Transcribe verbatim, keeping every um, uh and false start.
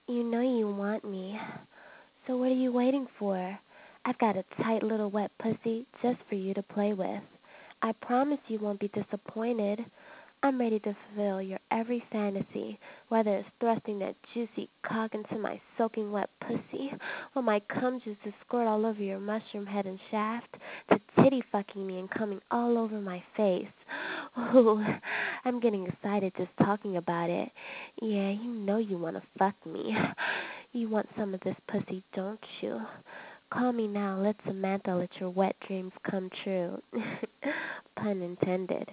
You know you want me. So what are you waiting for? I've got a tight little wet pussy just for you to play with. I promise you won't be disappointed. I'm ready to fulfill your every fantasy, whether it's thrusting that juicy cock into my soaking wet pussy, or my cum juices squirt all over your mushroom head and shaft, to titty fucking me and coming all over my face. Ooh, I'm getting excited just talking about it. Yeah, you know you want to fuck me. You want some of this pussy, don't you? Call me now. Let Samantha let your wet dreams come true. Pun intended.